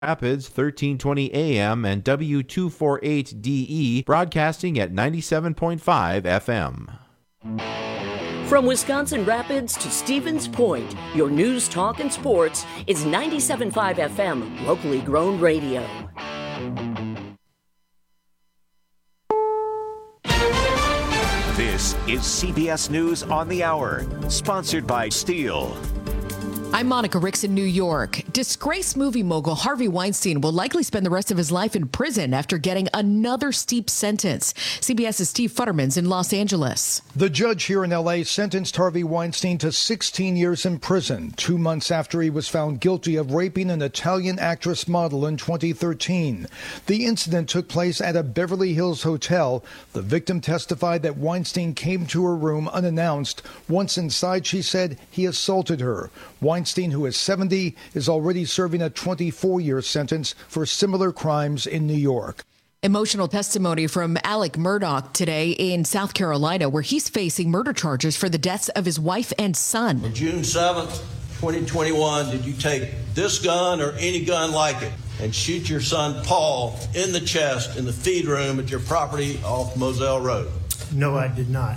Rapids, 1320 AM, and W248DE, broadcasting at 97.5 FM. From Wisconsin Rapids to Stevens Point, your news, talk, and sports is 97.5 FM, locally grown radio. This is CBS News on the Hour, sponsored by Steel. I'm Monica Ricks in New York. Disgraced movie mogul Harvey Weinstein will likely spend the rest of his life in prison after getting another steep sentence. CBS's Steve Futterman's in Los Angeles. The judge here in L.A. sentenced Harvey Weinstein to 16 years in prison, 2 months after he was found guilty of raping an Italian actress model in 2013. The incident took place at a Beverly Hills hotel. The victim testified that Weinstein came to her room unannounced. Once inside, she said he assaulted her. Weinstein, who is 70, is already serving a 24-year sentence for similar crimes in New York. Emotional testimony from Alec Murdaugh today in South Carolina, where he's facing murder charges for the deaths of his wife and son. On June 7th, 2021, did you take this gun or any gun like it and shoot your son Paul in the chest in the feed room at your property off Moselle Road? No, I did not.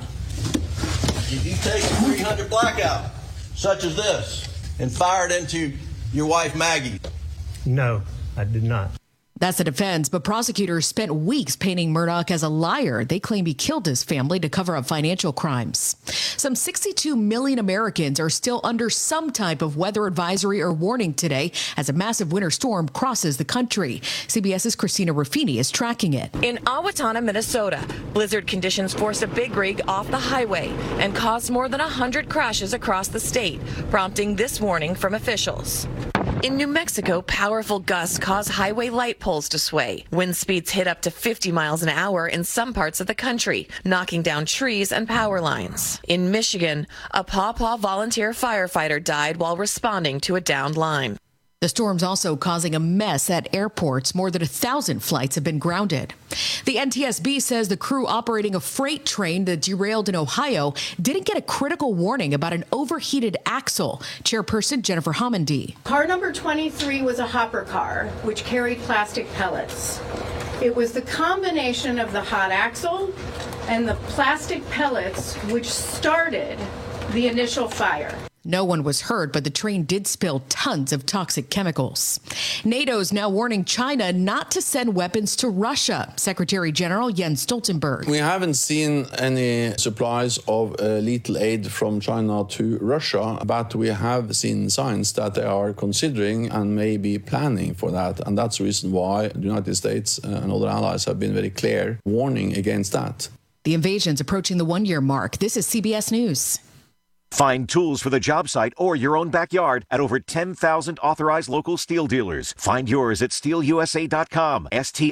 Did you take a 300 blackout, such as this, and fire it into your wife Maggie? No, I did not. That's the defense, but prosecutors spent weeks painting Murdaugh as a liar. They claim he killed his family to cover up financial crimes. Some 62 million Americans are still under some type of weather advisory or warning today as a massive winter storm crosses the country. CBS's Christina Ruffini is tracking it. In Owatonna, Minnesota, blizzard conditions forced a big rig off the highway and caused more than 100 crashes across the state, prompting this warning from officials. In New Mexico, powerful gusts cause highway light poles to sway. Wind speeds hit up to 50 miles an hour in some parts of the country, knocking down trees and power lines. In Michigan, a Paw Paw volunteer firefighter died while responding to a downed line. The storm's also causing a mess at airports. More than 1,000 flights have been grounded. The NTSB says the crew operating a freight train that derailed in Ohio didn't get a critical warning about an overheated axle. Chairperson Jennifer Homendy. Car number 23 was a hopper car, which carried plastic pellets. It was the combination of the hot axle and the plastic pellets which started the initial fire. No one was hurt, but the train did spill tons of toxic chemicals. NATO's now warning China not to send weapons to Russia. Secretary General Jens Stoltenberg. We haven't seen any supplies of lethal aid from China to Russia, but we have seen signs that they are considering and maybe planning for that. And that's the reason why the United States and other allies have been very clear, warning against that. The invasion's approaching the one-year mark. This is CBS News. Find tools for the job site or your own backyard at over 10,000 authorized local steel dealers. Find yours at steelusa.com,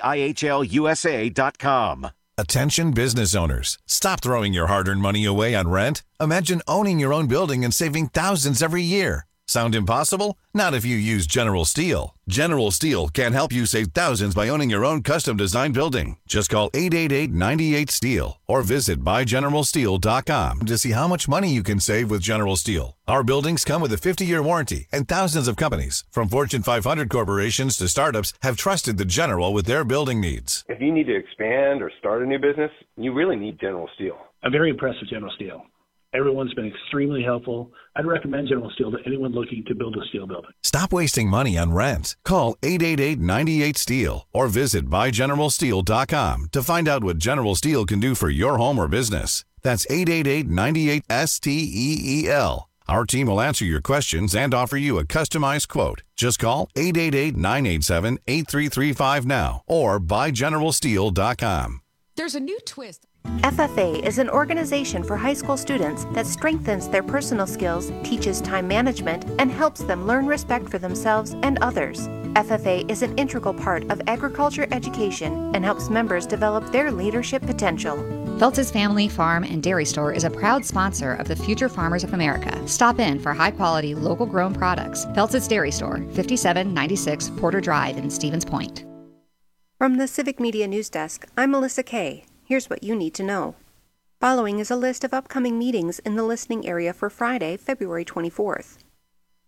STIHLUSA.com. Attention business owners. Stop throwing your hard-earned money away on rent. Imagine owning your own building and saving thousands every year. Sound impossible? Not if you use General Steel. General Steel can help you save thousands by owning your own custom-designed building. Just call 888-98-STEEL or visit buygeneralsteel.com to see how much money you can save with General Steel. Our buildings come with a 50-year warranty, and thousands of companies, from Fortune 500 corporations to startups, have trusted the General with their building needs. If you need to expand or start a new business, you really need General Steel. I'm very impressed with General Steel. Everyone's been extremely helpful. I'd recommend General Steel to anyone looking to build a steel building. Stop wasting money on rent. Call 888-98-STEEL or visit buygeneralsteel.com to find out what General Steel can do for your home or business. That's 888-98-STEEL. Our team will answer your questions and offer you a customized quote. Just call 888-987-8335 now or buygeneralsteel.com. There's a new twist. FFA is an organization for high school students that strengthens their personal skills, teaches time management, and helps them learn respect for themselves and others. FFA is an integral part of agriculture education and helps members develop their leadership potential. Feltz's Family Farm and Dairy Store is a proud sponsor of the Future Farmers of America. Stop in for high-quality, local-grown products. Feltz's Dairy Store, 5796 Porter Drive in Stevens Point. From the Civic Media News Desk, I'm Melissa Kay. Here's what you need to know. Following is a list of upcoming meetings in the listening area for Friday, February 24th.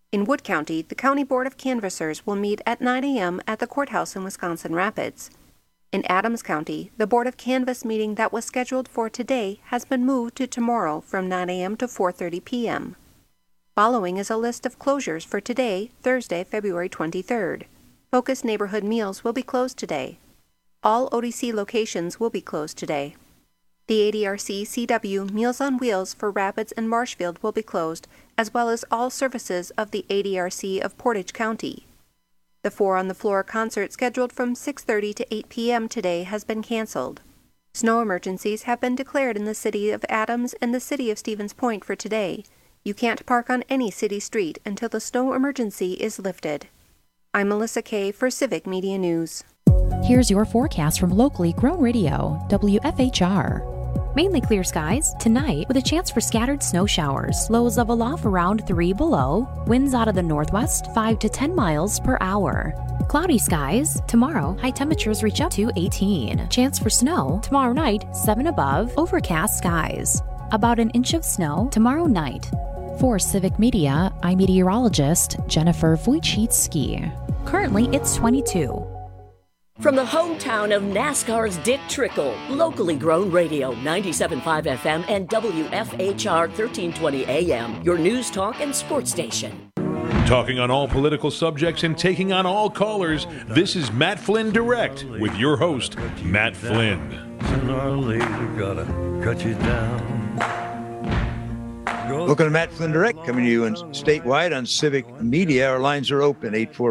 In Wood County, the County Board of Canvassers will meet at 9 a.m. at the courthouse in Wisconsin Rapids. In Adams County, the Board of Canvass meeting that was scheduled for today has been moved to tomorrow from 9 a.m. to 4:30 p.m. Following is a list of closures for today, Thursday, February 23rd. Focus Neighborhood Meals will be closed today. All ODC locations will be closed today. The ADRC CW Meals on Wheels for Rapids and Marshfield will be closed, as well as all services of the ADRC of Portage County. The 4 on the Floor concert scheduled from 6:30 to 8 p.m. today has been canceled. Snow emergencies have been declared in the city of Adams and the city of Stevens Point for today. You can't park on any city street until the snow emergency is lifted. I'm Melissa Kay for Civic Media News. Here's your forecast from locally grown radio, WFHR. Mainly clear skies tonight with a chance for scattered snow showers. Lows level off around 3 below. Winds out of the northwest 5 to 10 miles per hour. Cloudy skies tomorrow. High temperatures reach up to 18. Chance for snow tomorrow night 7 above. Overcast skies. About an inch of snow tomorrow night. For Civic Media, I'm meteorologist Jennifer Wojcicki. Currently, it's 22. From the hometown of NASCAR's Dick Trickle, locally grown radio, 97.5 FM and WFHR 1320 AM, your news, talk, and sports station. Talking on all political subjects and taking on all callers, this is Matt Flynn Direct with your host, Matt Flynn. Sooner or later, gotta cut you down. Welcome to Matt Flynn Direct, coming to you statewide on Civic Media. Our lines are open,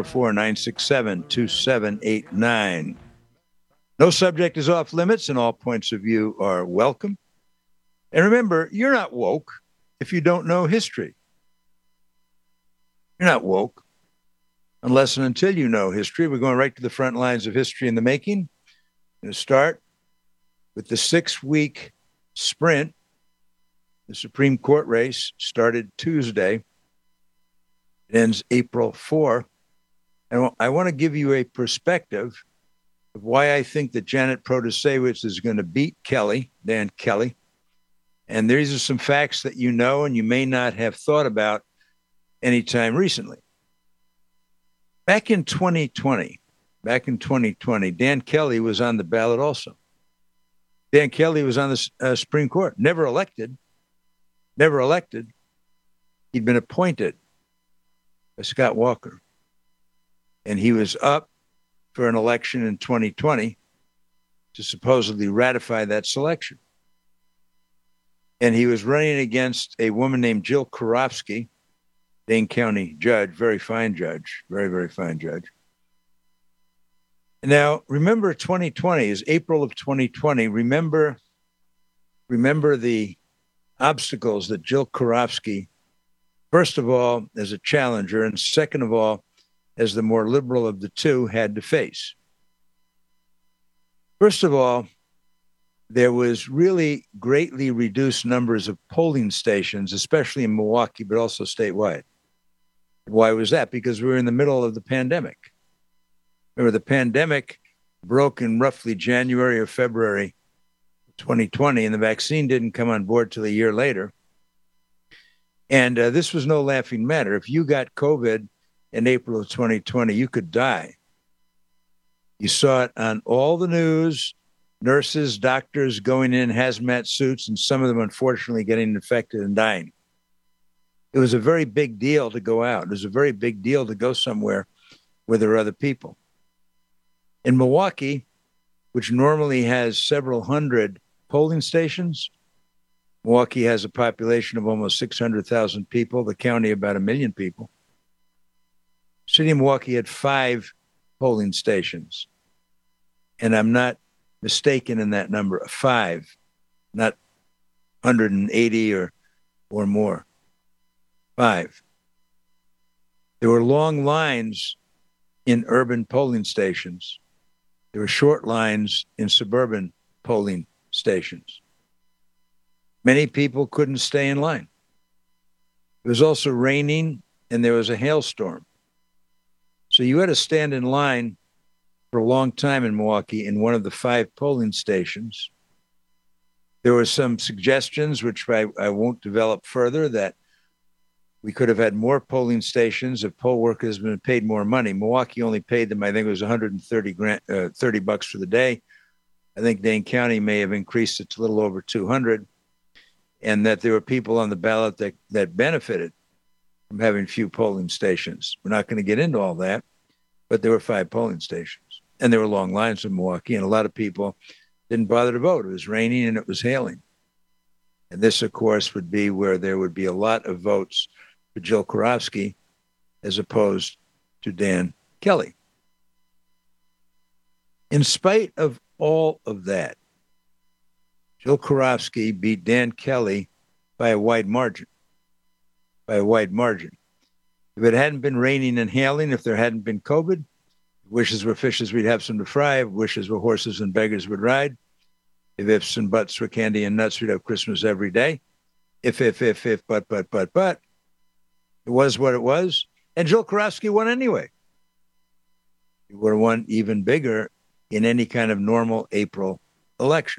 844-967-2789. No subject is off limits, and all points of view are welcome. And remember, you're not woke if you don't know history. You're not woke unless and until you know history. We're going right to the front lines of history in the making. We're going to start with the 6-week sprint. The Supreme Court race started Tuesday. It ends April 4. And I want to give you a perspective of why I think that Janet Protasiewicz is going to beat Dan Kelly. And these are some facts that you know and you may not have thought about anytime recently. Back in 2020, Dan Kelly was on the ballot also. Dan Kelly was on the Supreme Court, never elected. He'd been appointed by Scott Walker. And he was up for an election in 2020 to supposedly ratify that selection. And he was running against a woman named Jill Karofsky, Dane County judge, very fine judge, very, very fine judge. Now, remember 2020 is April of 2020. Remember the obstacles that Jill Karofsky, first of all, as a challenger, and second of all, as the more liberal of the two, had to face. First of all, there was really greatly reduced numbers of polling stations, especially in Milwaukee, but also statewide. Why was that? Because we were in the middle of the pandemic. Remember, the pandemic broke in roughly January or February 2020, and the vaccine didn't come on board till a year later. And this was no laughing matter. If you got COVID in April of 2020, you could die. You saw it on all the news, nurses, doctors going in hazmat suits, and some of them unfortunately getting infected and dying. It was a very big deal to go out. It was a very big deal to go somewhere where there are other people. In Milwaukee, which normally has several hundred polling stations, Milwaukee has a population of almost 600,000 people, the county about 1 million people. City of Milwaukee had 5 polling stations. And I'm not mistaken in that number, 5, not 180 or more. 5. There were long lines in urban polling stations. There were short lines in suburban polling stations. Many people couldn't stay in line. It was also raining and there was a hailstorm. So you had to stand in line for a long time in Milwaukee in one of the 5 polling stations. There were some suggestions, which I won't develop further, that We could have had more polling stations if poll workers had been paid more money. Milwaukee only paid them, I think it was $30 for the day. I think Dane County may have increased it to a little over 200, and that there were people on the ballot that benefited from having few polling stations. We're not going to get into all that, but there were 5 polling stations, and there were long lines in Milwaukee, and a lot of people didn't bother to vote. It was raining and it was hailing. And this, of course, would be where there would be a lot of votes for Jill Karofsky as opposed to Dan Kelly. In spite of all of that, Jill Karofsky beat Dan Kelly by a wide margin. By a wide margin. If it hadn't been raining and hailing, if there hadn't been COVID, wishes were fishes, we'd have some to fry. If wishes were horses and beggars would ride. If ifs and buts were candy and nuts, we'd have Christmas every day. If, but. It was what it was. And Jill Karofsky won anyway. He would have won even bigger in any kind of normal April election.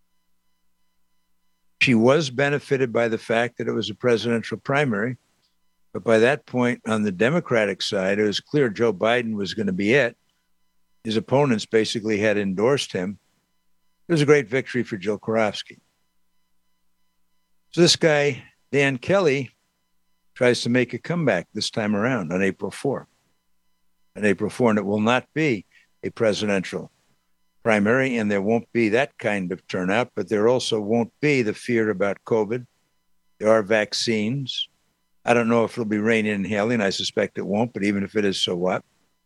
She was benefited by the fact that it was a presidential primary. But by that point, on the Democratic side, it was clear Joe Biden was going to be it. His opponents basically had endorsed him. It was a great victory for Jill Karofsky. So this guy, Dan Kelly, tries to make a comeback this time around on April 4. On April 4, and it will not be a presidential primary, and there won't be that kind of turnout, but there also won't be the fear about COVID. There are vaccines. I don't know if it'll be raining and hailing. I suspect it won't, but even if it is, so what?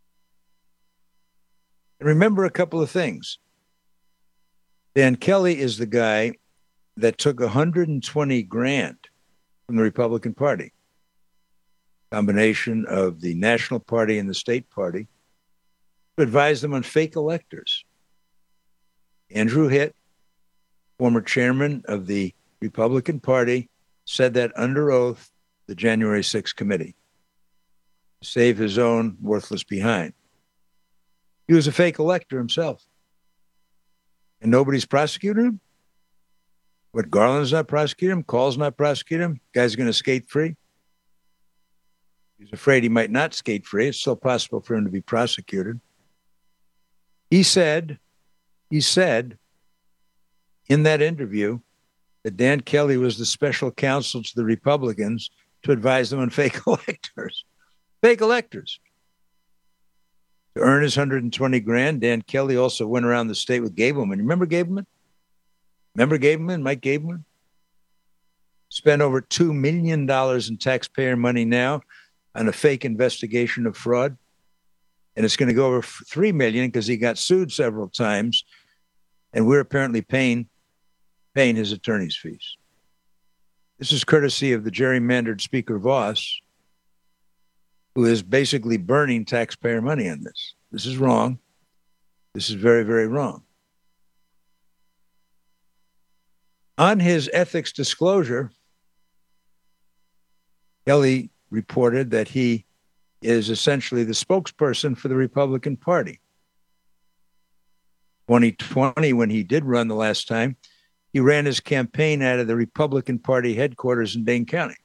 And remember a couple of things. Dan Kelly is the guy that took $120,000 from the Republican Party, combination of the National Party and the State Party, to advise them on fake electors. Andrew Hitt, former chairman of the Republican Party, said that under oath the January 6th committee to save his own worthless behind. He was a fake elector himself. And nobody's prosecuting him? What, Garland's not prosecuting him? Call's not prosecuting him? Guy's going to skate free? He's afraid he might not skate free. It's still possible for him to be prosecuted. He said in that interview that Dan Kelly was the special counsel to the Republicans to advise them on fake electors. Fake electors. To earn his $120,000, Dan Kelly also went around the state with Gableman. Remember Gableman? Mike Gableman? Spent over $2 million in taxpayer money now on a fake investigation of fraud. And it's going to go over $3 million because he got sued several times. And we're apparently paying his attorney's fees. This is courtesy of the gerrymandered Speaker Voss, who is basically burning taxpayer money on this. This is wrong. This is very, very wrong. On his ethics disclosure, Kelly reported that he is essentially the spokesperson for the Republican Party. 2020, when he did run the last time, he ran his campaign out of the Republican Party headquarters in Dane County.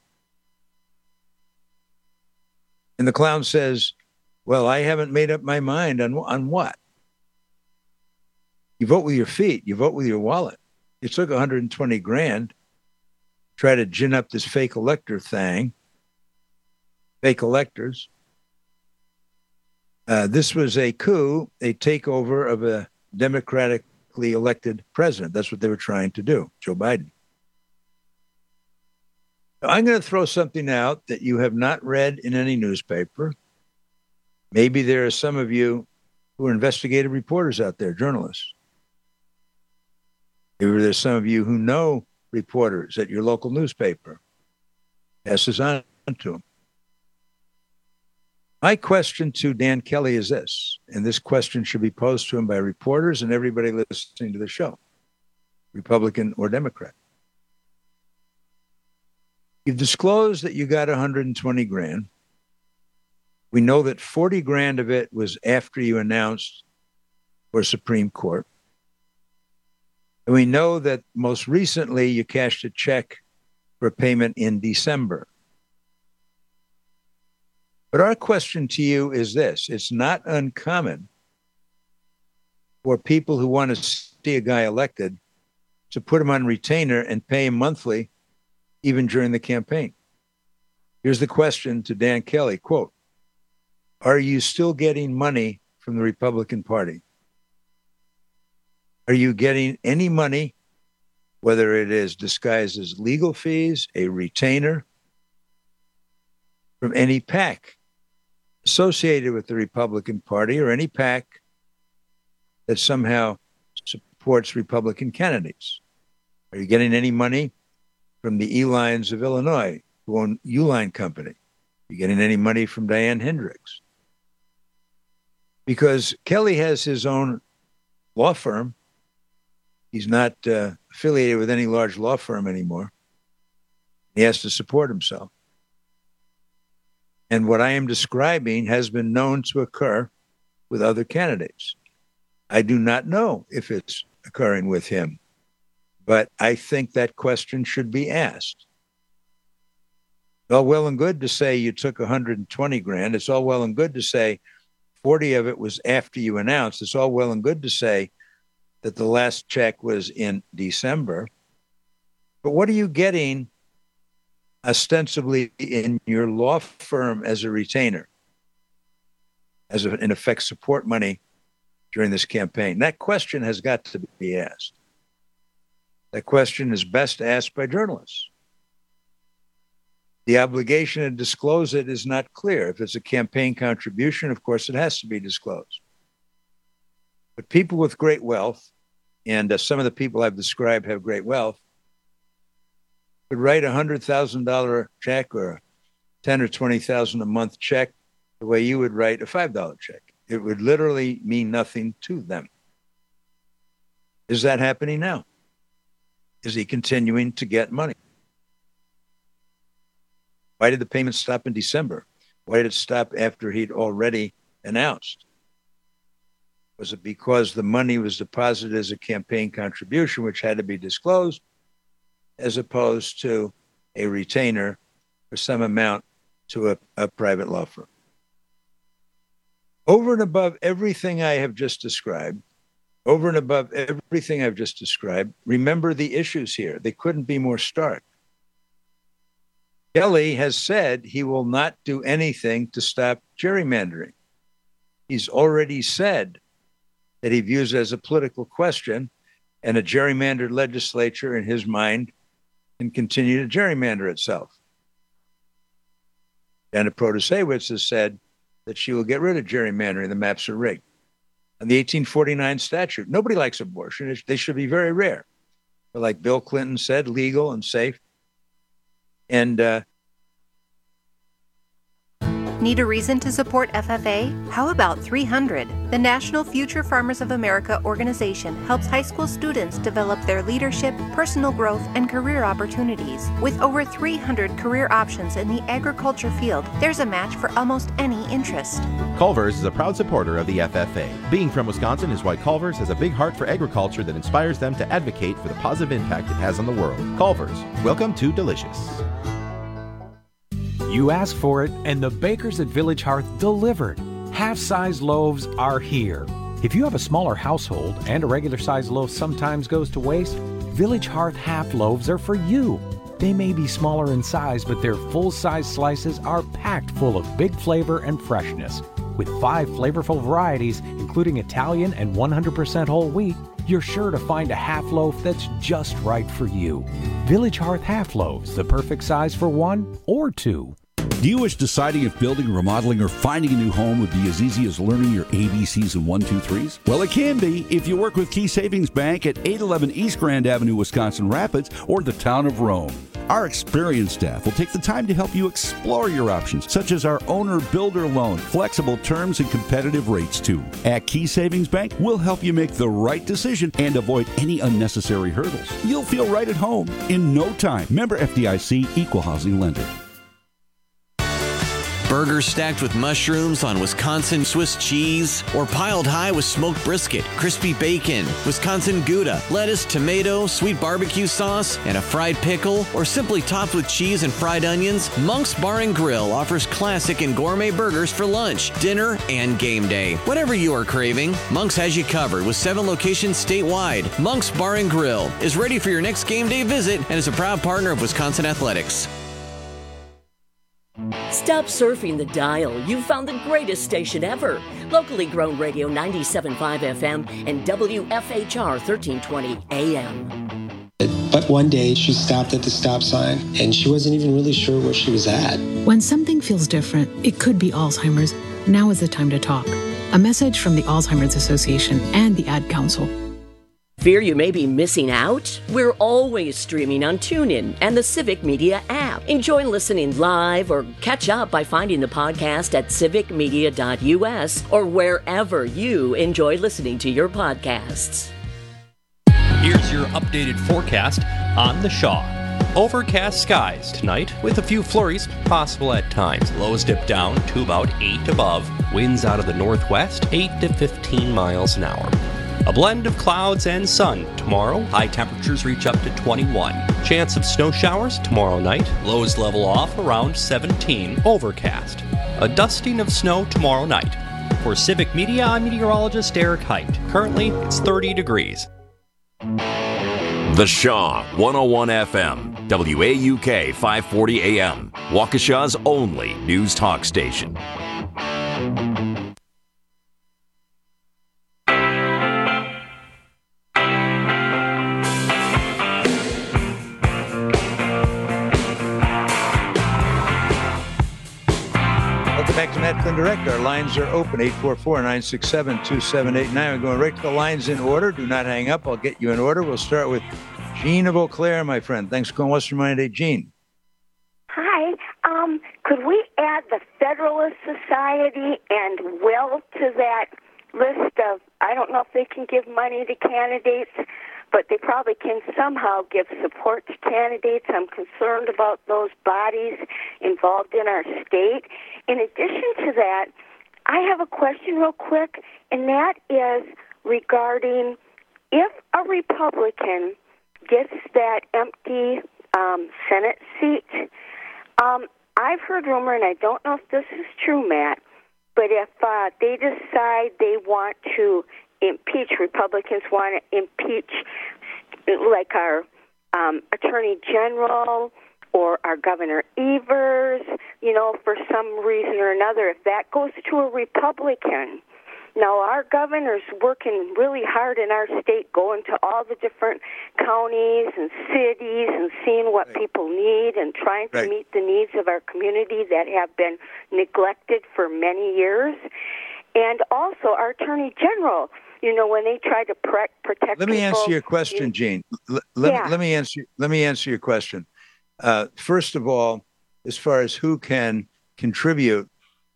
And the clown says, well, I haven't made up my mind on what? You vote with your feet. You vote with your wallet. You took $120,000, try to gin up this fake elector thing. Fake electors. This was a coup, a takeover of a democratically elected president. That's what they were trying to do, Joe Biden. I'm going to throw something out that you have not read in any newspaper. Maybe there are some of you who are investigative reporters out there, journalists. Maybe there's some of you who know reporters at your local newspaper. Pass this on to them. My question to Dan Kelly is this, and this question should be posed to him by reporters and everybody listening to the show, Republican or Democrat. You've disclosed that you got $120,000. We know that $40,000 of it was after you announced for Supreme Court. And we know that most recently you cashed a check for payment in December. But our question to you is this. It's not uncommon for people who want to see a guy elected to put him on retainer and pay him monthly, even during the campaign. Here's the question to Dan Kelly, quote, "Are you still getting money from the Republican Party? Are you getting any money, whether it is disguised as legal fees, a retainer, from any PAC associated with the Republican Party or any PAC that somehow supports Republican candidates? Are you getting any money from the Elines of Illinois, who own Uline Company? Are you getting any money from Diane Hendricks?" Because Kelly has his own law firm. He's not affiliated with any large law firm anymore. He has to support himself. And what I am describing has been known to occur with other candidates. I do not know if it's occurring with him, but I think that question should be asked. It's all well and good to say you took $120,000. It's all well and good to say 40 of it was after you announced. It's all well and good to say that the last check was in December. But what are you getting ostensibly in your law firm as a retainer, as in effect support money during this campaign? That question has got to be asked. That question is best asked by journalists. The obligation to disclose it is not clear. If it's a campaign contribution, of course, it has to be disclosed. But people with great wealth, and some of the people I've described have great wealth, could write a $100,000 check or a $10,000 or $20,000 a month check the way you would write a $5 check. It would literally mean nothing to them. Is that happening now? Is he continuing to get money? Why did the payment stop in December? Why did it stop after he'd already announced? Was it because the money was deposited as a campaign contribution, which had to be disclosed, as opposed to a retainer for some amount to a private law firm? Over and above everything I have just described, remember the issues here. They couldn't be more stark. Kelly has said he will not do anything to stop gerrymandering. He's already said that he views it as a political question, and a gerrymandered legislature, in his mind, can continue to gerrymander itself. Janet Protasewicz has said that she will get rid of gerrymandering. The maps are rigged. And the 1849 statute, nobody likes abortion. They should be very rare. But like Bill Clinton said, legal and safe. And need a reason to support FFA? How about 300? The National Future Farmers of America organization helps high school students develop their leadership, personal growth, and career opportunities. With over 300 career options in the agriculture field, there's a match for almost any interest. Culver's is a proud supporter of the FFA. Being from Wisconsin is why Culver's has a big heart for agriculture that inspires them to advocate for the positive impact it has on the world. Culver's, welcome to Delicious. You asked for it, and the bakers at Village Hearth delivered. Half-size loaves are here. If you have a smaller household and a regular-size loaf sometimes goes to waste, Village Hearth half loaves are for you. They may be smaller in size, but their full-size slices are packed full of big flavor and freshness. With 5 flavorful varieties, including Italian and 100% whole wheat, you're sure to find a half loaf that's just right for you. Village Hearth half loaves, the perfect size for 1 or 2. Do you wish deciding if building, remodeling, or finding a new home would be as easy as learning your ABCs and 1, 2, 3s? Well, it can be if you work with Key Savings Bank at 811 East Grand Avenue, Wisconsin Rapids, or the town of Rome. Our experienced staff will take the time to help you explore your options, such as our owner-builder loan, flexible terms, and competitive rates, too. At Key Savings Bank, we'll help you make the right decision and avoid any unnecessary hurdles. You'll feel right at home in no time. Member FDIC, Equal Housing Lender. Burgers stacked with mushrooms on Wisconsin Swiss cheese, or piled high with smoked brisket, crispy bacon, Wisconsin Gouda, lettuce, tomato, sweet barbecue sauce, and a fried pickle, or simply topped with cheese and fried onions, Monk's Bar and Grill offers classic and gourmet burgers for lunch, dinner, and game day. Whatever you are craving, Monk's has you covered with 7 locations statewide. Monk's Bar and Grill is ready for your next game day visit and is a proud partner of Wisconsin Athletics. Stop surfing the dial. You've found the greatest station ever. Locally grown radio 97.5 FM and WFHR 1320 AM. But one day she stopped at the stop sign and she wasn't even really sure where she was at. When something feels different, it could be Alzheimer's. Now is the time to talk. A message from the Alzheimer's Association and the Ad Council. Fear you may be missing out? We're always streaming on TuneIn and the Civic Media app. Enjoy listening live or catch up by finding the podcast at civicmedia.us or wherever you enjoy listening to your podcasts. Here's your updated forecast on the Shaw. Overcast skies tonight with a few flurries possible at times. Lows dip down to about 8 above. Winds out of the northwest, 8 to 15 miles an hour. A blend of clouds and sun tomorrow. High temperatures reach up to 21. Chance of snow showers tomorrow night. Lows level off around 17. Overcast. A dusting of snow tomorrow night. For Civic Media, I'm meteorologist Eric Height. Currently, it's 30 degrees. The Shaw, 101 FM, WAUK 540 AM, Waukesha's only news talk station. Back to Matt Flynn Direct. Our lines are open, 844-967-2789. We're going right to the lines in order. Do not hang up. I'll get you in order. We'll start with Jean of Eau Claire, my friend. Thanks for calling Western Money Day. Jean. Hi. Could we add the Federalist Society and Will to that list of, I don't know if they can give money to candidates, but they probably can somehow give support to candidates. I'm concerned about those bodies involved in our state. In addition to that, I have a question real quick, and that is regarding if a Republican gets that empty Senate seat. I've heard rumor, and I don't know if this is true, Matt, but if they decide they want to impeach, Republicans want to impeach like our Attorney General or our Governor Evers, for some reason or another, if that goes to a Republican. Now, our governor's working really hard in our state, going to all the different counties and cities and seeing what people need and trying to meet the needs of our community that have been neglected for many years. And also our Attorney General, when they try to protect Let me answer your question, Jean. Let me answer your question. First of all, as far as who can contribute,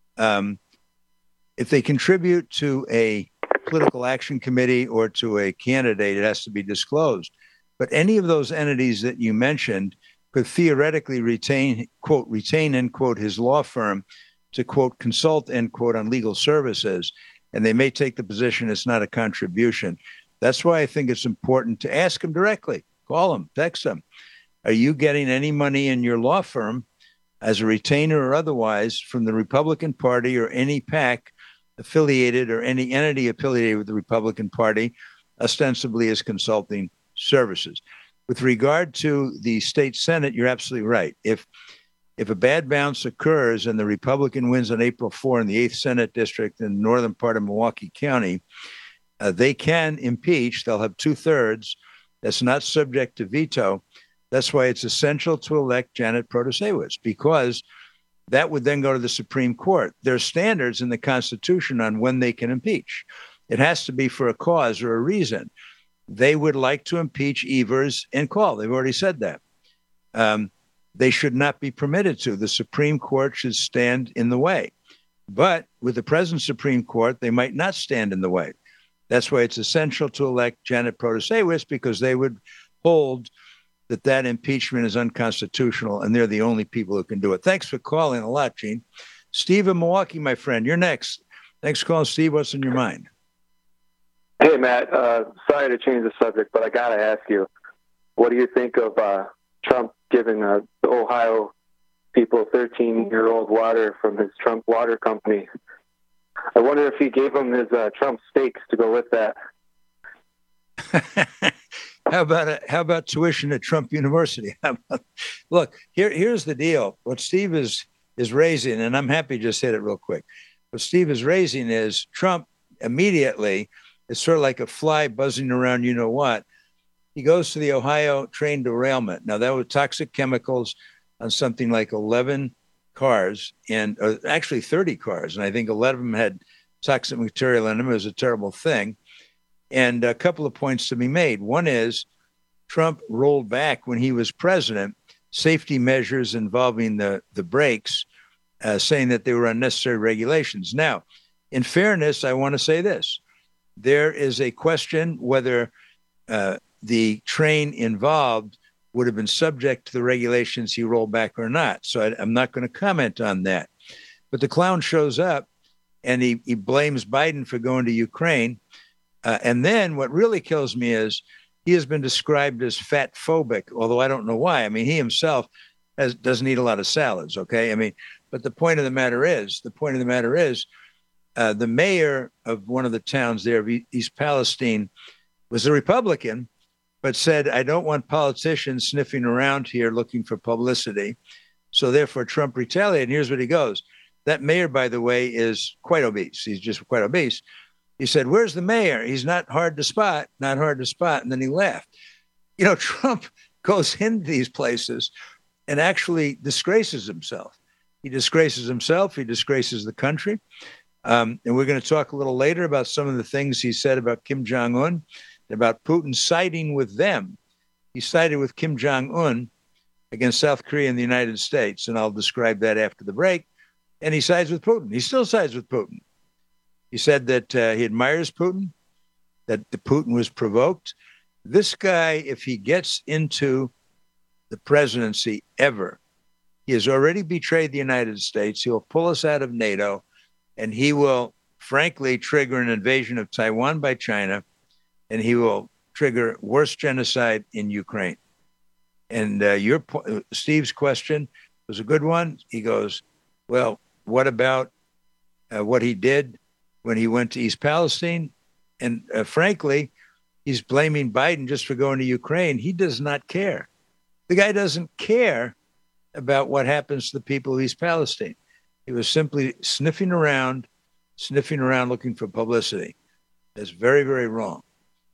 if they contribute to a political action committee or to a candidate, it has to be disclosed. But any of those entities that you mentioned could theoretically retain, end quote, his law firm to, quote, consult, end quote, on legal services. And they may take the position it's not a contribution. That's why I think it's important to ask them directly. Call them, text them. Are you getting any money in your law firm as a retainer or otherwise from the Republican Party or any PAC affiliated or any entity affiliated with the Republican Party, ostensibly as consulting services? With regard to the state Senate, you're absolutely right. If a bad bounce occurs and the Republican wins on April 4 in the 8th Senate District in the northern part of Milwaukee County, they can impeach. They'll have 2/3. That's not subject to veto. That's why it's essential to elect Janet Protasewicz, because that would then go to the Supreme Court. There are standards in the Constitution on when they can impeach. It has to be for a cause or a reason. They would like to impeach Evers and Call. They've already said that. They should not be permitted to. The Supreme Court should stand in the way. But with the present Supreme Court, they might not stand in the way. That's why it's essential to elect Janet Protasewicz, because they would hold that impeachment is unconstitutional, and they're the only people who can do it. Thanks for calling a lot, Gene. Steve in Milwaukee, my friend, you're next. Thanks for calling, Steve. What's in your mind? Hey, Matt. Sorry to change the subject, but I got to ask you, what do you think of Trump giving the Ohio people 13-year-old water from his Trump Water Company? I wonder if he gave them his Trump steaks to go with that. How about tuition at Trump University? Look, here's the deal. What Steve is raising, and I'm happy to just hit it real quick. What Steve is raising is Trump immediately, it's sort of like a fly buzzing around you know what. He goes to the Ohio train derailment. Now, that was toxic chemicals on something like 11 cars, and actually 30 cars. And I think 11 of them had toxic material in them. It was a terrible thing. And a couple of points to be made. One is Trump rolled back when he was president safety measures involving the brakes, saying that they were unnecessary regulations. Now, in fairness, I want to say this. There is a question whether the train involved would have been subject to the regulations he rolled back or not. So I'm not going to comment on that. But the clown shows up and he blames Biden for going to Ukraine. And then what really kills me is he has been described as fat phobic, although I don't know why. I mean, he himself doesn't eat a lot of salads, okay? I mean, but the point of the matter is, the mayor of one of the towns there, East Palestine, was a Republican, but said, I don't want politicians sniffing around here looking for publicity. So therefore, Trump retaliated. And here's what he goes. That mayor, by the way, is quite obese. He's just quite obese. He said, where's the mayor? He's not hard to spot. And then he laughed. You know, Trump goes into these places and actually disgraces himself. He disgraces himself. He disgraces the country. And we're going to talk a little later about some of the things he said about Kim Jong-un, about Putin siding with them. He sided with Kim Jong-un against South Korea and the United States. And I'll describe that after the break. And he sides with Putin. He still sides with Putin. He said that he admires Putin, that the Putin was provoked. This guy, if he gets into the presidency ever, he has already betrayed the United States. He will pull us out of NATO, and he will, frankly, trigger an invasion of Taiwan by China, and he will trigger worse genocide in Ukraine. And Steve's question was a good one. He goes, well, what about what he did when he went to East Palestine? And frankly, he's blaming Biden just for going to Ukraine. He does not care. The guy doesn't care about what happens to the people of East Palestine. He was simply sniffing around looking for publicity. That's very, very wrong.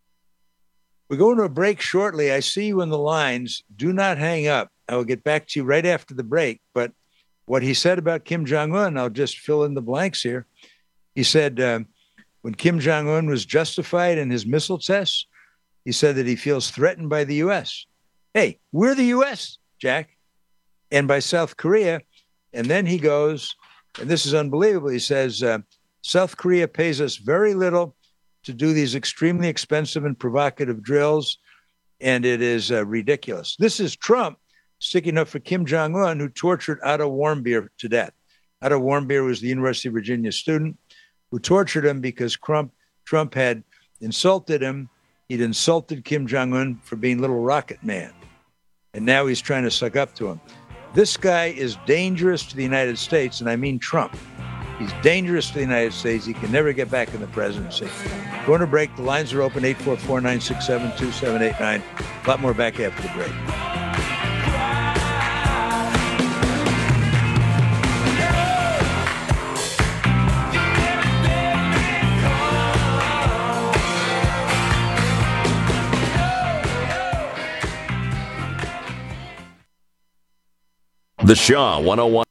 We're going to a break shortly. I see you in the lines. Do not hang up. I will get back to you right after the break. But what he said about Kim Jong-un, I'll just fill in the blanks here. He said when Kim Jong-un was justified in his missile tests, he said that he feels threatened by the U.S. Hey, we're the U.S., Jack, and by South Korea. And then he goes, and this is unbelievable, he says, South Korea pays us very little to do these extremely expensive and provocative drills, and it is ridiculous. This is Trump sticking up for Kim Jong-un, who tortured Otto Warmbier to death. Otto Warmbier was the University of Virginia student who tortured him because Trump had insulted him. He'd insulted Kim Jong-un for being Little Rocket Man, and now he's trying to suck up to him. This guy is dangerous to the United States, and I mean Trump. He's dangerous to the United States. He can never get back in the presidency. Going to break. The lines are open, 844-967-2789. A lot more back after the break. The Shaw 101.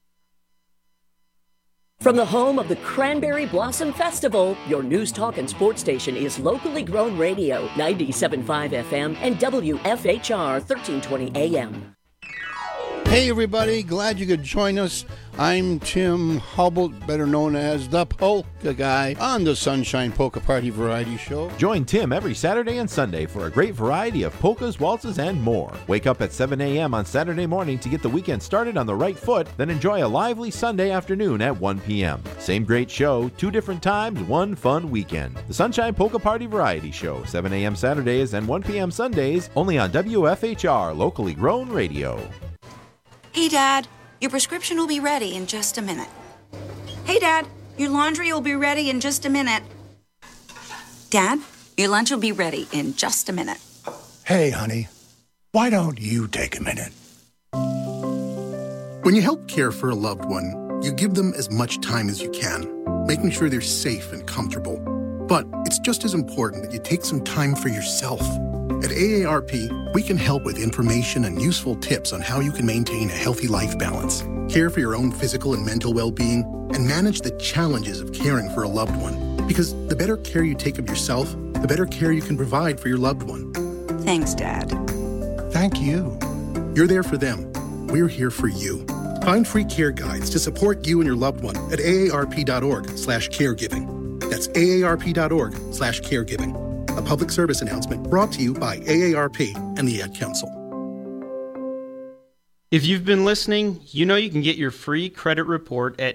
From the home of the Cranberry Blossom Festival, your news, talk, and sports station is locally grown radio, 97.5 FM and WFHR 1320 AM. Hey everybody, glad you could join us. I'm Tim Hubble, better known as the Polka Guy, on the Sunshine Polka Party Variety Show. Join Tim every Saturday and Sunday for a great variety of polkas, waltzes, and more. Wake up at 7 a.m. on Saturday morning to get the weekend started on the right foot, then enjoy a lively Sunday afternoon at 1 p.m. Same great show, 2 different times, 1 fun weekend. The Sunshine Polka Party Variety Show, 7 a.m. Saturdays and 1 p.m. Sundays, only on WFHR, locally grown radio. Hey, Dad, your prescription will be ready in just a minute. Hey, Dad, your laundry will be ready in just a minute. Dad, your lunch will be ready in just a minute. Hey, honey, why don't you take a minute? When you help care for a loved one, you give them as much time as you can, making sure they're safe and comfortable. But it's just as important that you take some time for yourself. At AARP, we can help with information and useful tips on how you can maintain a healthy life balance, care for your own physical and mental well-being, and manage the challenges of caring for a loved one. Because the better care you take of yourself, the better care you can provide for your loved one. Thanks, Dad. Thank you. You're there for them. We're here for you. Find free care guides to support you and your loved one at aarp.org/caregiving. That's aarp.org/caregiving. A public service announcement brought to you by AARP and the Ad Council. If you've been listening, you know you can get your free credit report at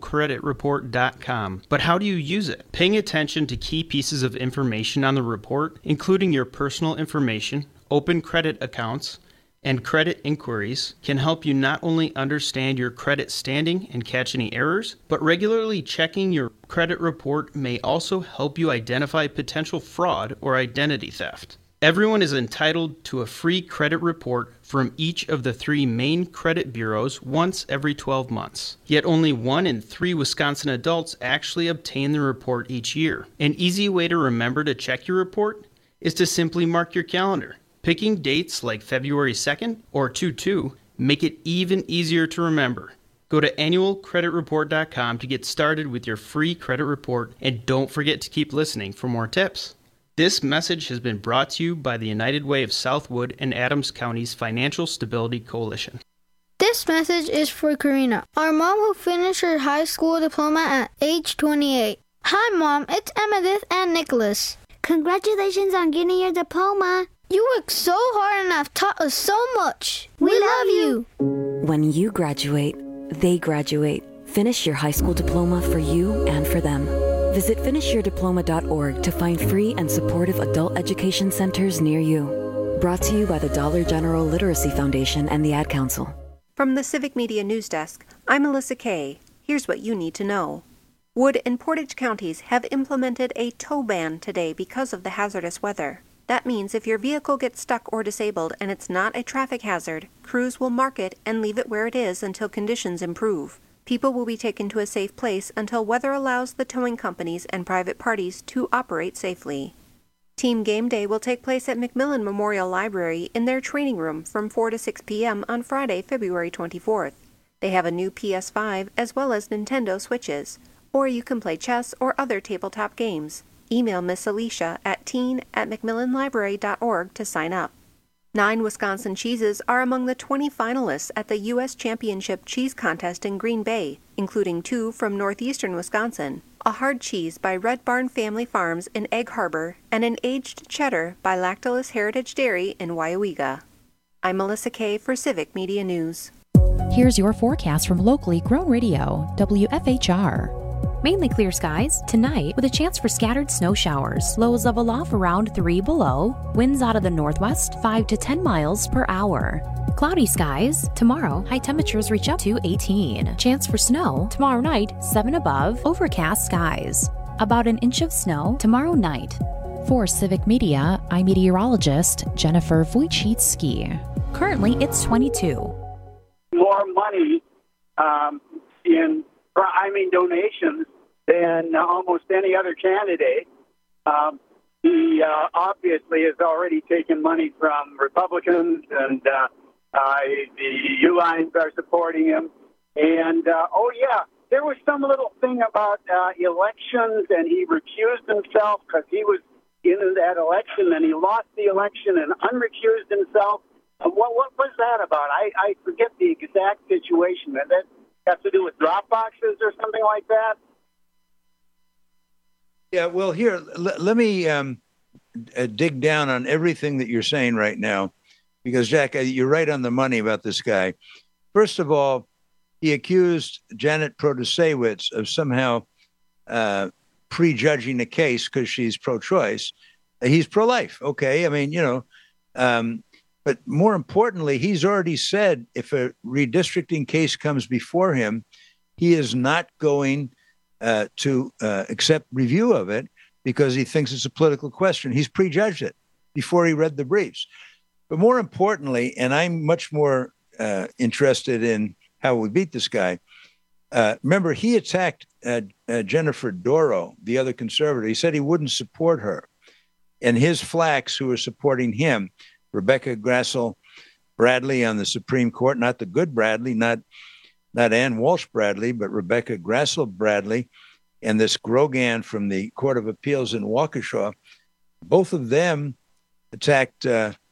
annualcreditreport.com. But how do you use it? Paying attention to key pieces of information on the report, including your personal information, open credit accounts, and credit inquiries, can help you not only understand your credit standing and catch any errors, but regularly checking your credit report may also help you identify potential fraud or identity theft. Everyone is entitled to a free credit report from each of the 3 main credit bureaus once every 12 months. Yet only 1 in 3 Wisconsin adults actually obtain the report each year. An easy way to remember to check your report is to simply mark your calendar. Picking dates like February 2nd or 2/2 make it even easier to remember. Go to annualcreditreport.com to get started with your free credit report, and don't forget to keep listening for more tips. This message has been brought to you by the United Way of Southwood and Adams County's Financial Stability Coalition. This message is for Karina, our mom who finished her high school diploma at age 28. Hi, Mom. It's Emmettith and Nicholas. Congratulations on getting your diploma. You worked so hard and have taught us so much. We love you. When you graduate, they graduate. Finish your high school diploma for you and for them. Visit finishyourdiploma.org to find free and supportive adult education centers near you. Brought to you by the Dollar General Literacy Foundation and the Ad Council. From the Civic Media News Desk, I'm Melissa Kay. Here's what you need to know. Wood and Portage counties have implemented a tow ban today because of the hazardous weather. That means if your vehicle gets stuck or disabled and it's not a traffic hazard, crews will mark it and leave it where it is until conditions improve. People will be taken to a safe place until weather allows the towing companies and private parties to operate safely. Team Game Day will take place at McMillan Memorial Library in their training room from 4 to 6 p.m. on Friday, February 24th. They have a new PS5 as well as Nintendo Switches, or you can play chess or other tabletop games. Email Miss Alicia at teen@mcmillanlibrary.org to sign up. 9 Wisconsin cheeses are among the 20 finalists at the U.S. Championship Cheese Contest in Green Bay, including 2 from northeastern Wisconsin, a hard cheese by Red Barn Family Farms in Egg Harbor, and an aged cheddar by Lactolus Heritage Dairy in Wyowega. I'm Melissa Kay for Civic Media News. Here's your forecast from locally grown radio, WFHR. Mainly clear skies tonight with a chance for scattered snow showers. Lows level off around 3 below. Winds out of the northwest 5 to 10 miles per hour. Cloudy skies tomorrow. High temperatures reach up to 18. Chance for snow tomorrow night 7 above. Overcast skies. About an inch of snow tomorrow night. For Civic Media, I'm meteorologist Jennifer Wojcicki. Currently, it's 22. More money in donations than almost any other candidate. He obviously has already taken money from Republicans, and the Uihleins are supporting him. And, there was some little thing about elections, and he recused himself because he was in that election, and he lost the election and unrecused himself. What was that about? I forget the exact situation. That has to do with drop boxes or something like that? Yeah, well, here, let me dig down on everything that you're saying right now, because, Jack, you're right on the money about this guy. First of all, he accused Janet Protasewicz of somehow prejudging the case because she's pro-choice. He's pro-life. Okay, I mean, but more importantly, he's already said if a redistricting case comes before him, he is not going to accept review of it because he thinks it's a political question. He's prejudged it before he read the briefs. But more importantly, and I'm much more interested in how we beat this guy. Remember, he attacked Jennifer Doro, the other conservative. He said he wouldn't support her. And his flacks who were supporting him, Rebecca Grassel Bradley on the Supreme Court, not the good Bradley, not Ann Walsh Bradley, but Rebecca Grassel Bradley, and this Grogan from the Court of Appeals in Waukesha, both of them attacked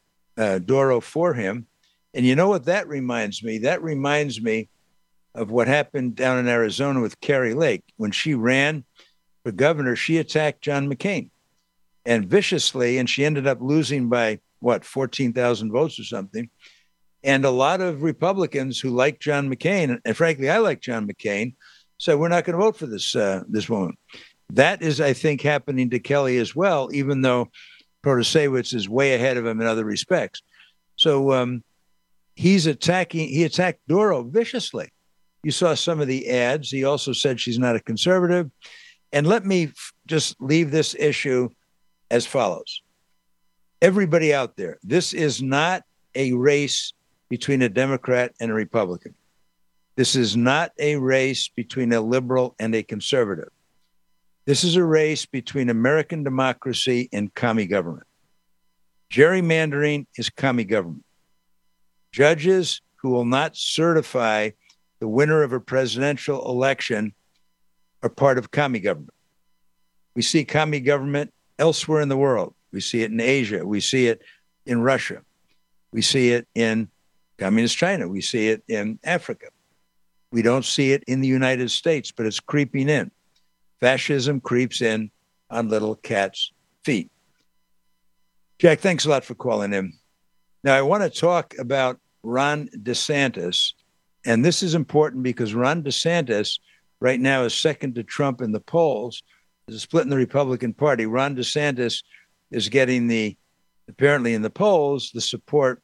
Doro for him. And you know what that reminds me? That reminds me of what happened down in Arizona with Kari Lake. When she ran for governor, she attacked John McCain and viciously, and she ended up losing by, 14,000 votes or something. And a lot of Republicans who like John McCain, and frankly, I like John McCain, said, we're not going to vote for this woman. That is, I think, happening to Kelly as well, even though Protasewicz is way ahead of him in other respects. So he attacked Doro viciously. You saw some of the ads. He also said she's not a conservative. And let me just leave this issue as follows. Everybody out there, this is not a race between a Democrat and a Republican. This is not a race between a liberal and a conservative. This is a race between American democracy and commie government. Gerrymandering is commie government. Judges who will not certify the winner of a presidential election are part of commie government. We see commie government elsewhere in the world. We see it in Asia. We see it in Russia. We see it in communist China. We see it in Africa. We don't see it in the United States, but it's creeping in. Fascism creeps in on little cats' feet. Jack, thanks a lot for calling in. Now, I want to talk about Ron DeSantis. And this is important because Ron DeSantis right now is second to Trump in the polls. There's a split in the Republican Party. Ron DeSantis is getting apparently in the polls, the support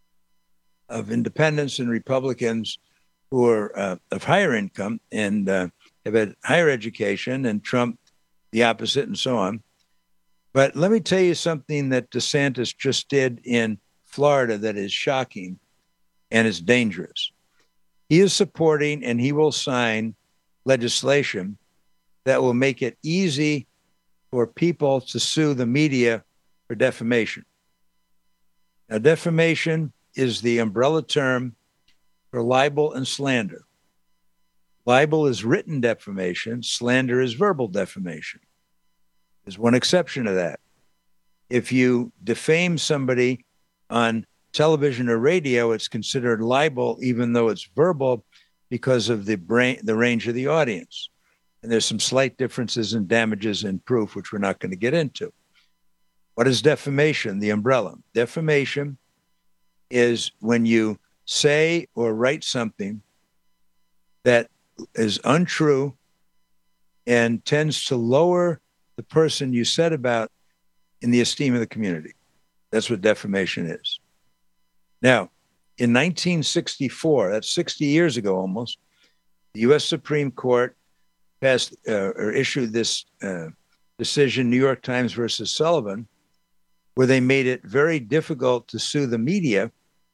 of independents and Republicans who are of higher income and have had higher education, and Trump the opposite, and so on. But let me tell you something that DeSantis just did in Florida that is shocking and is dangerous. He is supporting and he will sign legislation that will make it easy for people to sue the media for defamation. Now, defamation is the umbrella term for libel and slander. Libel is written defamation. Slander is verbal defamation. There's one exception to that. If you defame somebody on television or radio, it's considered libel, even though it's verbal, because of the range of the audience. And there's some slight differences in damages and proof, which we're not going to get into. What is defamation? The umbrella. Defamation is when you say or write something that is untrue and tends to lower the person you said about in the esteem of the community. That's what defamation is. Now, in 1964, that's 60 years ago almost, the U.S. Supreme Court passed or issued this decision, New York Times versus Sullivan, where they made it very difficult to sue the media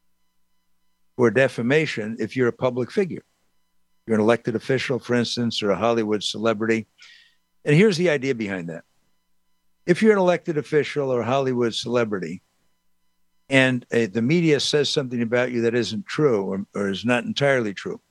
for defamation if you're a public figure. You're an elected official, for instance, or a Hollywood celebrity. And here's the idea behind that. If you're an elected official or a Hollywood celebrity, and the media says something about you that isn't true or is not entirely true,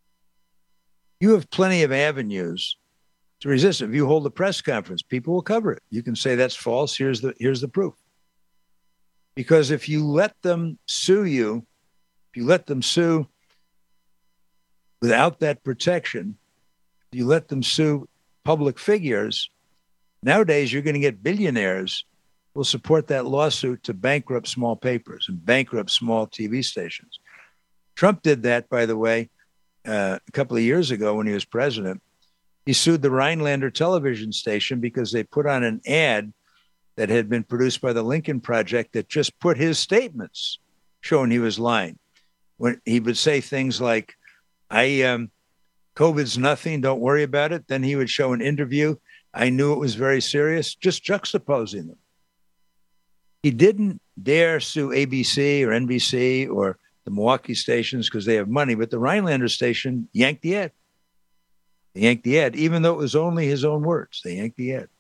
you have plenty of avenues to resist it. If you hold a press conference, people will cover it. You can say that's false. Here's the proof. Because if you let them sue you, if you let them sue without that protection, if you let them sue public figures, nowadays you're going to get billionaires who will support that lawsuit to bankrupt small papers and bankrupt small TV stations. Trump did that, by the way, a couple of years ago when he was president. He sued the Rhinelander television station because they put on an ad that had been produced by the Lincoln Project that just put his statements showing he was lying. When he would say things like, COVID's nothing, don't worry about it. Then he would show an interview. I knew it was very serious, just juxtaposing them. He didn't dare sue ABC or NBC or the Milwaukee stations because they have money, but the Rhinelander station yanked the ad. They yanked the ad, even though it was only his own words. They yanked the ad.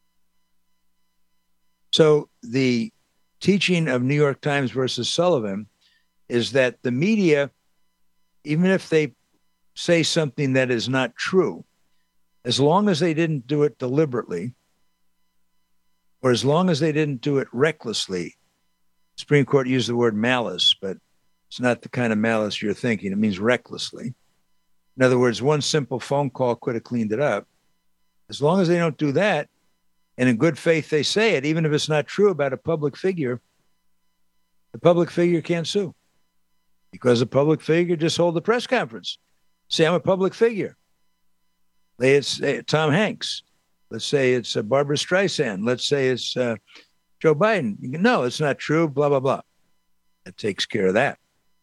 So the teaching of New York Times versus Sullivan is that the media, even if they say something that is not true, as long as they didn't do it deliberately, or as long as they didn't do it recklessly, Supreme Court used the word malice, but it's not the kind of malice you're thinking. It means recklessly. In other words, one simple phone call could have cleaned it up. As long as they don't do that, and in good faith they say it, even if it's not true about a public figure, the public figure can't sue. Because the public figure just hold a press conference. Say, I'm a public figure. Let's say it's Tom Hanks. Let's say it's Barbara Streisand. Let's say it's Joe Biden. No, it's not true, blah, blah, blah. That takes care of that.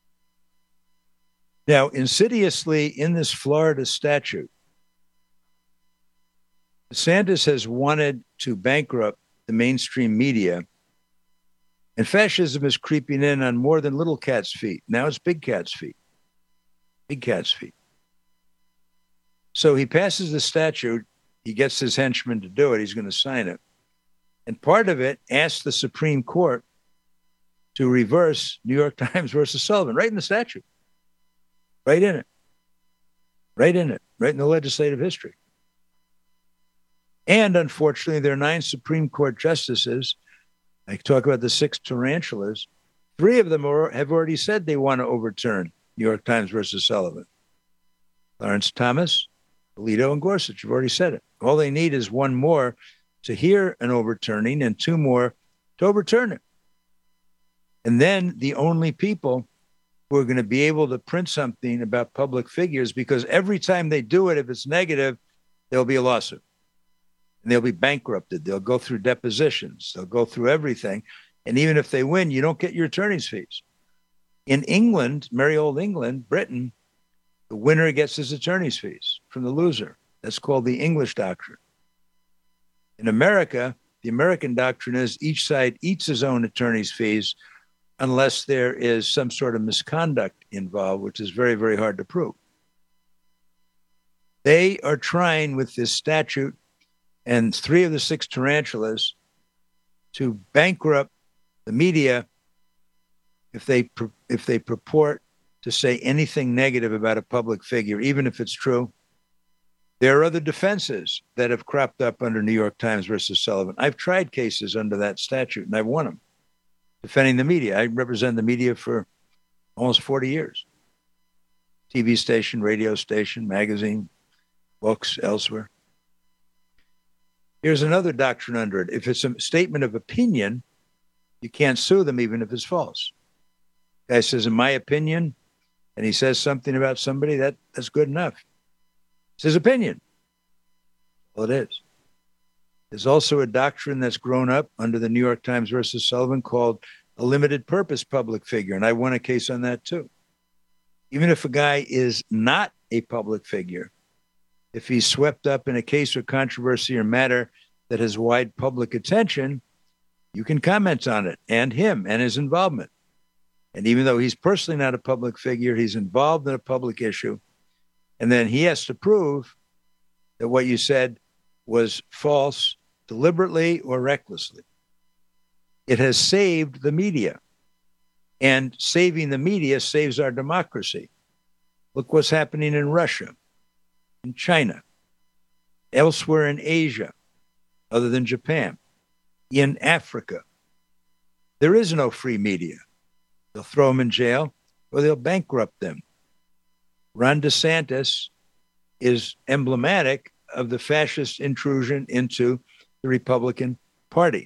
Now, insidiously in this Florida statute, DeSantis has wanted to bankrupt the mainstream media, and fascism is creeping in on more than little cat's feet. Now it's big cat's feet. Big cat's feet. So he passes the statute. He gets his henchman to do it. He's going to sign it. And part of it asks the Supreme Court to reverse New York Times versus Sullivan, right in the statute. Right in it. Right in it. Right in the legislative history. And unfortunately, there are 9 Supreme Court justices. I talk about the 6 tarantulas. 3 of them have already said they want to overturn New York Times versus Sullivan. Clarence Thomas, Alito, and Gorsuch have already said it. All they need is 1 more to hear an overturning and 2 more to overturn it. And then the only people who are going to be able to print something about public figures, because every time they do it, if it's negative, there'll be a lawsuit. And they'll be bankrupted. They'll go through depositions. They'll go through everything. And even if they win, you don't get your attorney's fees. In England, merry old England, Britain, the winner gets his attorney's fees from the loser. That's called the English doctrine. In America, the American doctrine is each side eats his own attorney's fees unless there is some sort of misconduct involved, which is very, very hard to prove. They are trying with this statute and 3 of the 6 tarantulas to bankrupt the media if they purport to say anything negative about a public figure, even if it's true. There are other defenses that have cropped up under New York Times versus Sullivan. I've tried cases under that statute, and I've won them, defending the media. I represent the media for almost 40 years. TV station, radio station, magazine, books, elsewhere. Here's another doctrine under it. If it's a statement of opinion, you can't sue them even if it's false. Guy says, in my opinion, and he says something about somebody, that's good enough. It's his opinion. Well, it is. There's also a doctrine that's grown up under the New York Times versus Sullivan called a limited purpose public figure, and I won a case on that too. Even if a guy is not a public figure, if he's swept up in a case or controversy or matter that has wide public attention, you can comment on it and him and his involvement. And even though he's personally not a public figure, he's involved in a public issue. And then he has to prove that what you said was false, deliberately or recklessly. It has saved the media. And saving the media saves our democracy. Look what's happening in Russia, in China, elsewhere in Asia, other than Japan, in Africa. There is no free media. They'll throw them in jail or they'll bankrupt them. Ron DeSantis is emblematic of the fascist intrusion into the Republican Party.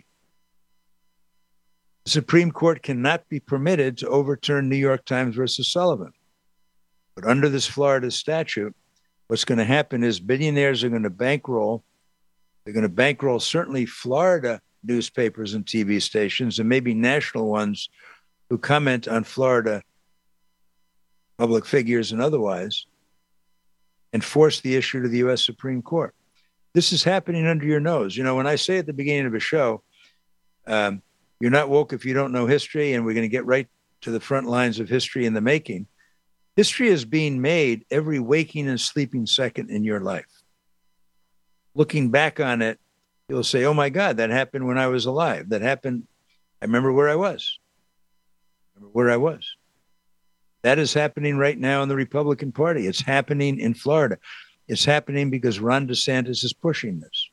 The Supreme Court cannot be permitted to overturn New York Times versus Sullivan. But under this Florida statute, what's going to happen is billionaires are going to bankroll. They're going to bankroll certainly Florida newspapers and TV stations and maybe national ones who comment on Florida public figures and otherwise, and force the issue to the U.S. Supreme Court. This is happening under your nose. You know, when I say at the beginning of a show, you're not woke if you don't know history, and we're going to get right to the front lines of history in the making. History is being made every waking and sleeping second in your life. Looking back on it, you'll say, oh my God, that happened when I was alive. That happened, I remember where I was. That is happening right now in the Republican Party. It's happening in Florida. It's happening because Ron DeSantis is pushing this.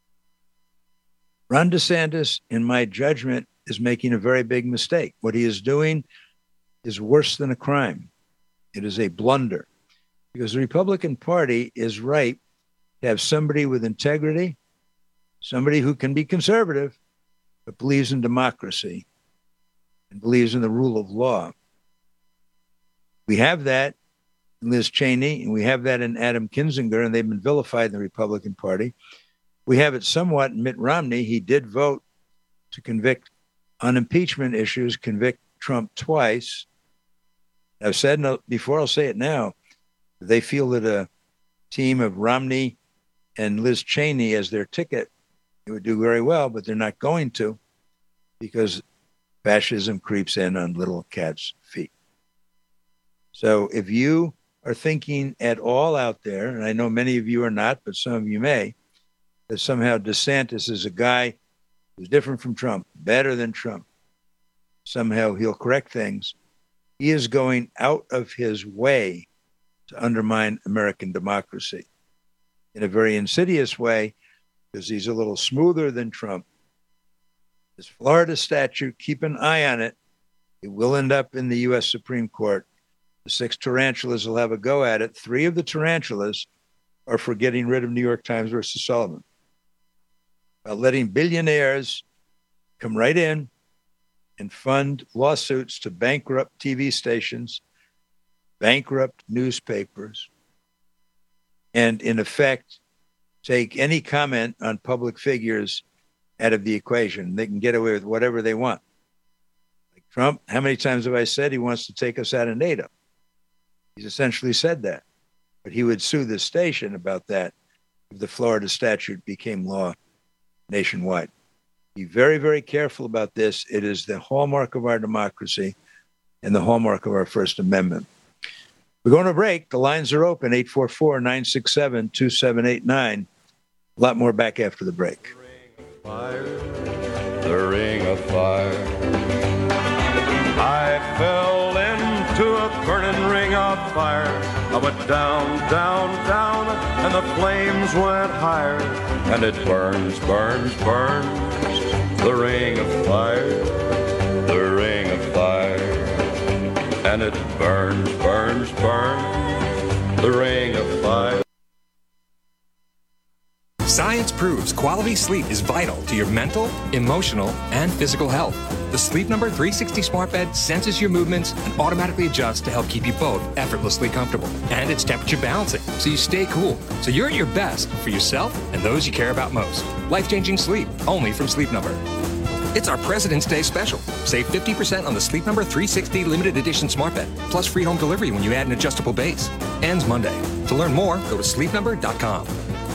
Ron DeSantis, in my judgment, is making a very big mistake. What he is doing is worse than a crime. It is a blunder because the Republican Party is right to have somebody with integrity, somebody who can be conservative, but believes in democracy and believes in the rule of law. We have that in Liz Cheney, and we have that in Adam Kinzinger, and they've been vilified in the Republican Party. We have it somewhat in Mitt Romney. He did vote to convict on impeachment issues, convict Trump twice. I've said before, I'll say it now. They feel that a team of Romney and Liz Cheney as their ticket, it would do very well, but they're not going to because fascism creeps in on little cats' feet. So if you are thinking at all out there, and I know many of you are not, but some of you may, that somehow DeSantis is a guy who's different from Trump, better than Trump, somehow he'll correct things, he is going out of his way to undermine American democracy in a very insidious way because he's a little smoother than Trump. This Florida statute, keep an eye on it. It will end up in the U.S. Supreme Court. The 6 tarantulas will have a go at it. 3 of the tarantulas are for getting rid of New York Times versus Sullivan. By letting billionaires come right in and fund lawsuits to bankrupt TV stations, bankrupt newspapers, and in effect, take any comment on public figures out of the equation. They can get away with whatever they want. Like Trump, how many times have I said he wants to take us out of NATO? He's essentially said that. But he would sue the station about that if the Florida statute became law nationwide. Be very, very careful about this. It is the hallmark of our democracy and the hallmark of our First Amendment. We're going to break. The lines are open, 844-967-2789. A lot more back after the break. The ring of fire. I fell into a burning ring of fire. I went down, down, down, and the flames went higher. And it burns, burns, burns. The ring of fire. The ring of fire. And it burns, burns, burns. The ring of fire. Science proves quality sleep is vital to your mental, emotional, and physical health. The Sleep Number 360 smart bed senses your movements and automatically adjusts to help keep you both effortlessly comfortable. And it's temperature balancing, so you stay cool. So you're at your best for yourself and those you care about most. Life-changing sleep, only from Sleep Number. It's our President's Day special. Save 50% on the Sleep Number 360 limited edition smart bed, plus free home delivery when you add an adjustable base. Ends Monday. To learn more, go to sleepnumber.com.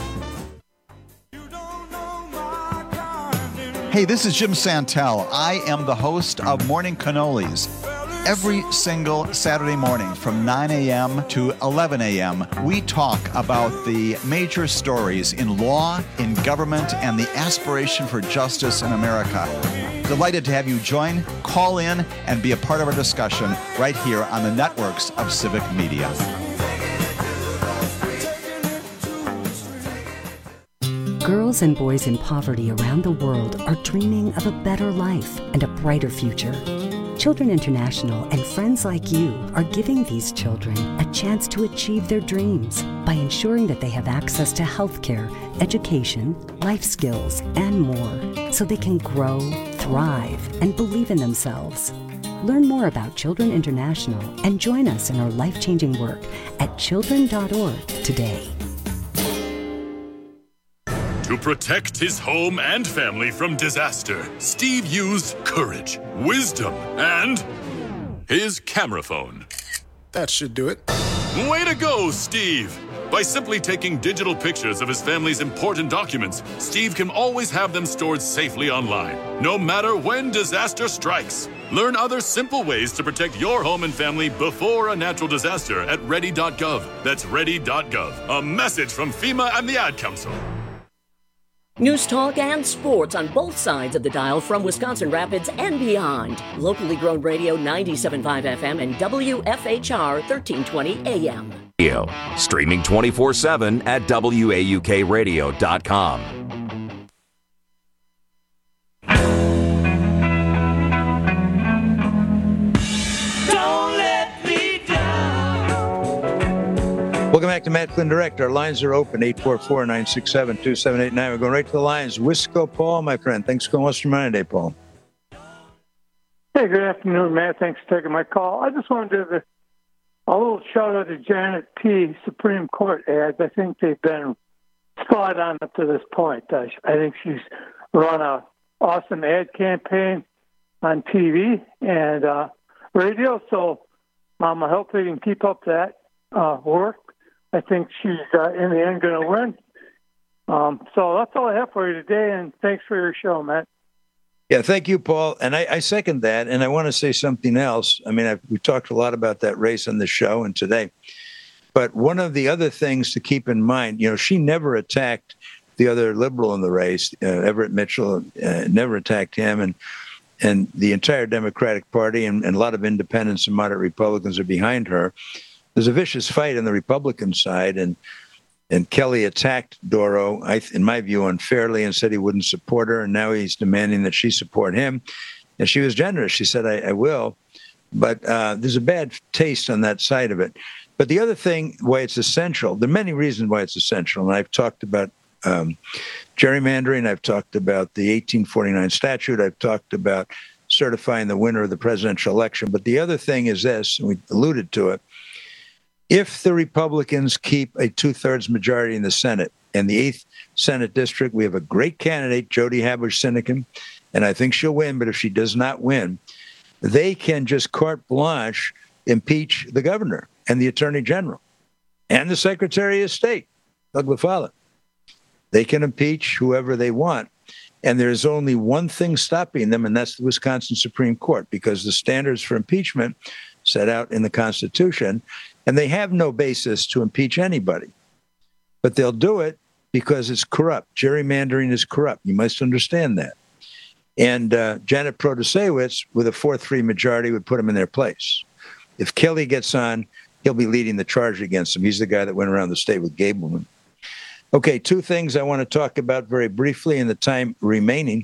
Hey, this is Jim Santel. I am the host of Morning Cannolis. Every single Saturday morning from 9 a.m. to 11 a.m., we talk about the major stories in law, in government, and the aspiration for justice in America. Delighted to have you join, call in, and be a part of our discussion right here on the networks of Civic Media. Girls and boys in poverty around the world are dreaming of a better life and a brighter future. Children International and friends like you are giving these children a chance to achieve their dreams by ensuring that they have access to healthcare, education, life skills, and more, so they can grow, thrive, and believe in themselves. Learn more about Children International and join us in our life-changing work at children.org today. To protect his home and family from disaster, Steve used courage, wisdom, and his camera phone. That should do it. Way to go, Steve! By simply taking digital pictures of his family's important documents, Steve can always have them stored safely online, no matter when disaster strikes. Learn other simple ways to protect your home and family before a natural disaster at ready.gov. That's ready.gov. A message from FEMA and the Ad Council. News talk and sports on both sides of the dial from Wisconsin Rapids and beyond. Locally grown radio 97.5 FM and WFHR 1320 AM. Streaming 24/7 at WAUKradio.com. Welcome back to Matt Flynn Direct. Our lines are open, 844-967-2789. We're going right to the lines. Wisco Paul, my friend. Thanks for going Western Mind today, Paul. Hey, good afternoon, Matt. Thanks for taking my call. I just wanted to give a little shout-out to Janet P. Supreme Court ads. I think they've been spot on up to this point. I think she's run an awesome ad campaign on TV and radio, so I hope they can keep up that work. I think she's, in the end, going to win. So that's all I have for you today, and thanks for your show, Matt. Yeah, thank you, Paul. And I second that, and I want to say something else. I mean, we talked a lot about that race on the show and today. But one of the other things to keep in mind, she never attacked the other liberal in the race, Everett Mitchell, never attacked him. And the entire Democratic Party and a lot of independents and moderate Republicans are behind her. There's a vicious fight on the Republican side, and Kelly attacked Doro, in my view, unfairly and said he wouldn't support her, and now he's demanding that she support him. And she was generous. She said, I will. But there's a bad taste on that side of it. But the other thing, why it's essential, there are many reasons why it's essential, and I've talked about gerrymandering, I've talked about the 1849 statute, I've talked about certifying the winner of the presidential election. But the other thing is this, and we alluded to it, if the Republicans keep a 2/3 majority in the Senate and the 8th Senate district, we have a great candidate, Jody Habush-Sinekin, and I think she'll win. But if she does not win, they can just carte blanche impeach the governor and the attorney general and the secretary of state, Doug LaFollette. They can impeach whoever they want. And there's only one thing stopping them, and that's the Wisconsin Supreme Court, because the standards for impeachment set out in the Constitution, and they have no basis to impeach anybody. But they'll do it because it's corrupt. Gerrymandering is corrupt. You must understand that. And Janet Protasewicz, with a 4-3 majority, would put them in their place. If Kelly gets on, he'll be leading the charge against them. He's the guy that went around the state with Gableman. Okay, two things I want to talk about very briefly in the time remaining.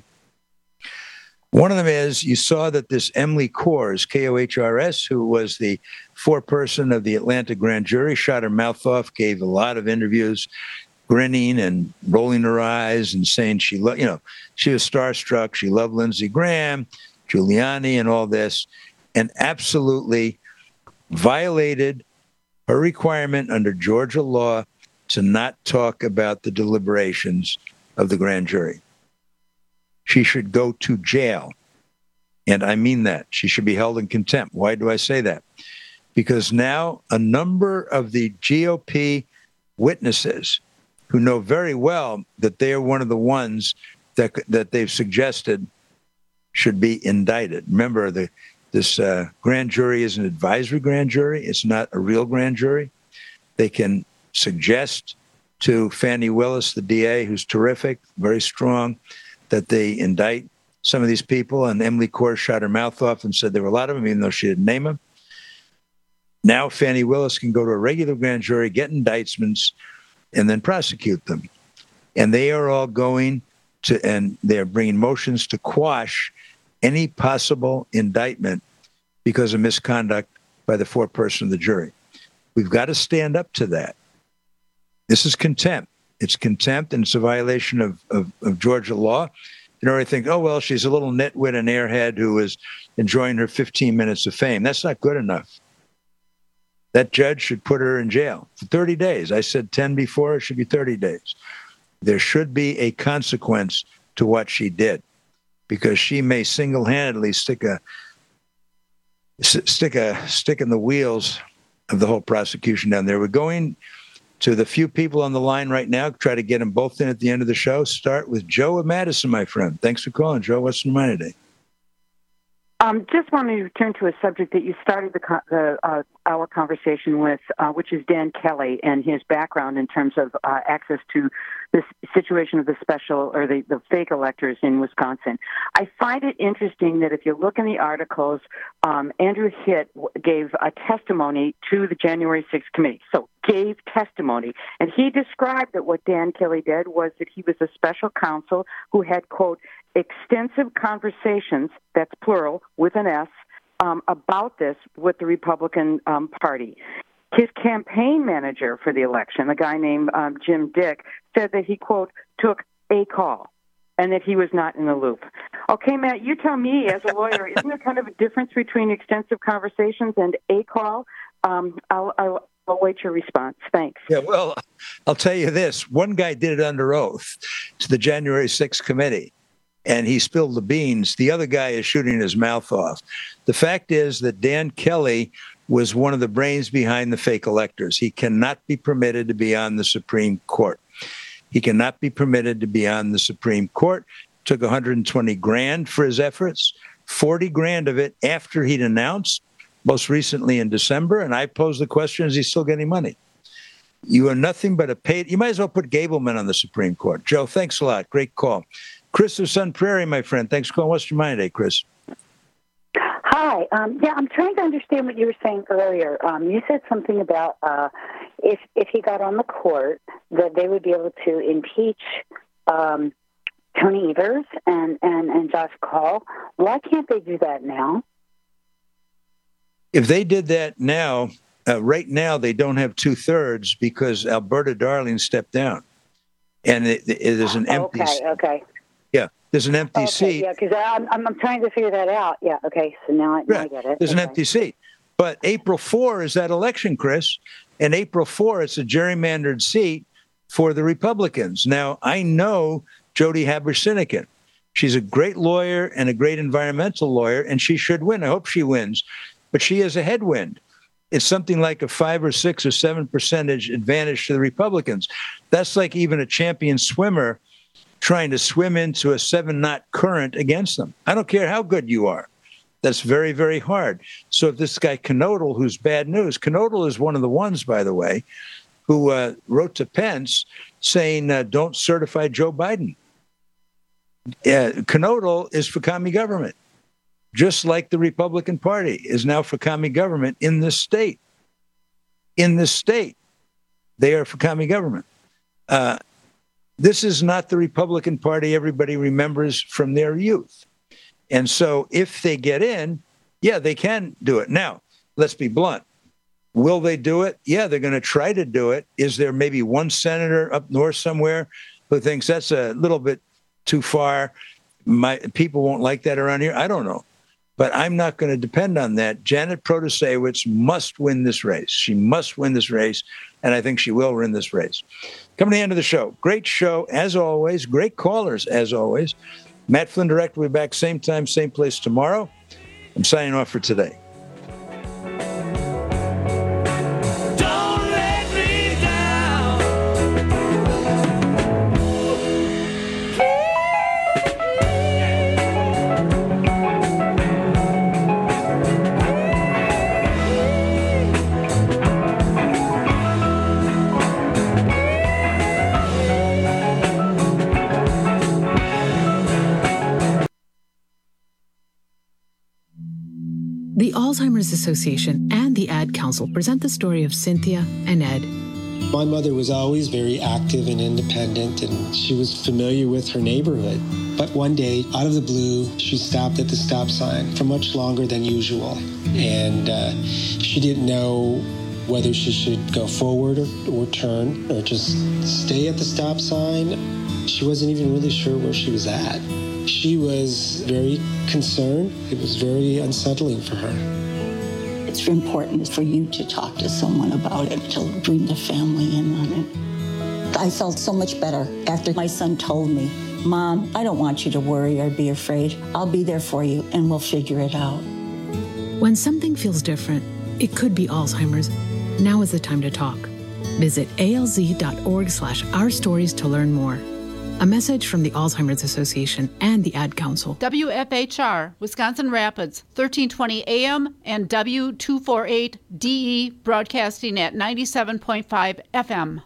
One of them is, you saw that this Emily Kohrs, K-O-H-R-S, who was the foreperson of the Atlanta grand jury, shot her mouth off, gave a lot of interviews, grinning and rolling her eyes and saying she was starstruck. She loved Lindsey Graham, Giuliani, and all this, and absolutely violated her requirement under Georgia law to not talk about the deliberations of the grand jury. She should go to jail. And I mean that. She should be held in contempt. Why do I say that? Because now a number of the GOP witnesses who know very well that they are one of the ones that they've suggested should be indicted. Remember, this grand jury is an advisory grand jury. It's not a real grand jury. They can suggest to Fannie Willis, the DA, who's terrific, very strong, that they indict some of these people. And Emily Kohrs shot her mouth off and said there were a lot of them, even though she didn't name them. Now Fannie Willis can go to a regular grand jury, get indictments, and then prosecute them. And they are all going to, and they're bringing motions to quash any possible indictment because of misconduct by the foreperson of the jury. We've got to stand up to that. This is contempt. It's contempt, and it's a violation of Georgia law. You know, I think, oh, well, she's a little nitwit and airhead who is enjoying her 15 minutes of fame. That's not good enough. That judge should put her in jail for 30 days. I said 10 before. It should be 30 days. There should be a consequence to what she did, because she may single-handedly stick a stick in the wheels of the whole prosecution down there. We're going to the few people on the line right now, try to get them both in at the end of the show. Start with Joe of Madison, my friend. Thanks for calling, Joe. What's your mind today? Just wanted to return to a subject that you started our conversation with, which is Dan Kelly and his background in terms of access to this situation of the special or the fake electors in Wisconsin. I find it interesting that if you look in the articles, Andrew Hitt gave a testimony to the January 6th committee. So gave testimony. And he described that what Dan Kelly did was that he was a special counsel who had, quote, extensive conversations, that's plural, with an S, about this with the Republican Party. His campaign manager for the election, a guy named Jim Dick, said that he, quote, took a call and that he was not in the loop. Okay, Matt, you tell me as a lawyer, isn't there kind of a difference between extensive conversations and a call? I'll await your response. Thanks. Yeah, well, I'll tell you this. One guy did it under oath to the January 6th committee, and he spilled the beans. The other guy is shooting his mouth off. The fact is that Dan Kelly was one of the brains behind the fake electors. He cannot be permitted to be on the Supreme Court. He cannot be permitted to be on the Supreme Court. Took $120,000 for his efforts, 40 grand of it after he'd announced, most recently in December. And I posed the question, is he still getting money? You are nothing but a paid. You might as well put Gableman on the Supreme Court. Joe, thanks a lot. Great call. Chris of Sun Prairie, my friend. Thanks for calling. What's your mind today, Chris? Hi. Yeah, I'm trying to understand what you were saying earlier. You said something about if he got on the court, that they would be able to impeach Tony Evers and Josh Call. Why can't they do that now? If they did that now, right now they don't have 2/3 because Alberta Darling stepped down, and it is an empty. Okay. Yeah, there's an empty seat. Yeah, because I'm trying to figure that out. Yeah. Okay. So now I get it. There's an empty seat, but April 4 is that election, Chris, and April 4 it's a gerrymandered seat for the Republicans. Now I know Jody Haber-Sinekin. She's a great lawyer and a great environmental lawyer, and she should win. I hope she wins. But she has a headwind. It's something like a 5 or 6 or 7% advantage to the Republicans. That's like even a champion swimmer trying to swim into a 7-knot current against them. I don't care how good you are. That's very, very hard. So if this guy Knodel, who's bad news, Knodel is one of the ones, by the way, who wrote to Pence saying, don't certify Joe Biden. Knodel is for commie government. Just like the Republican Party is now for commie government in this state. In this state, they are for commie government. This is not the Republican Party everybody remembers from their youth. And so if they get in, yeah, they can do it. Now, let's be blunt. Will they do it? Yeah, they're going to try to do it. Is there maybe one senator up north somewhere who thinks that's a little bit too far? People won't like that around here. I don't know. But I'm not going to depend on that. Janet Protasewicz must win this race. She must win this race, and I think she will win this race. Coming to the end of the show. Great show, as always. Great callers, as always. Matt Flynn Direct will be back same time, same place tomorrow. I'm signing off for today. The Alzheimer's Association and the Ad Council present the story of Cynthia and Ed. My mother was always very active and independent, and she was familiar with her neighborhood. But one day, out of the blue, she stopped at the stop sign for much longer than usual. And she didn't know whether she should go forward or turn or just stay at the stop sign. She wasn't even really sure where she was at. She was very concerned. It was very unsettling for her. It's important for you to talk to someone about it, to bring the family in on it. I felt so much better after my son told me, Mom, I don't want you to worry or be afraid. I'll be there for you and we'll figure it out. When something feels different, it could be Alzheimer's. Now is the time to talk. Visit alz.org/ourstories to learn more. A message from the Alzheimer's Association and the Ad Council. WFHR, Wisconsin Rapids, 1320 AM and W248DE, broadcasting at 97.5 FM.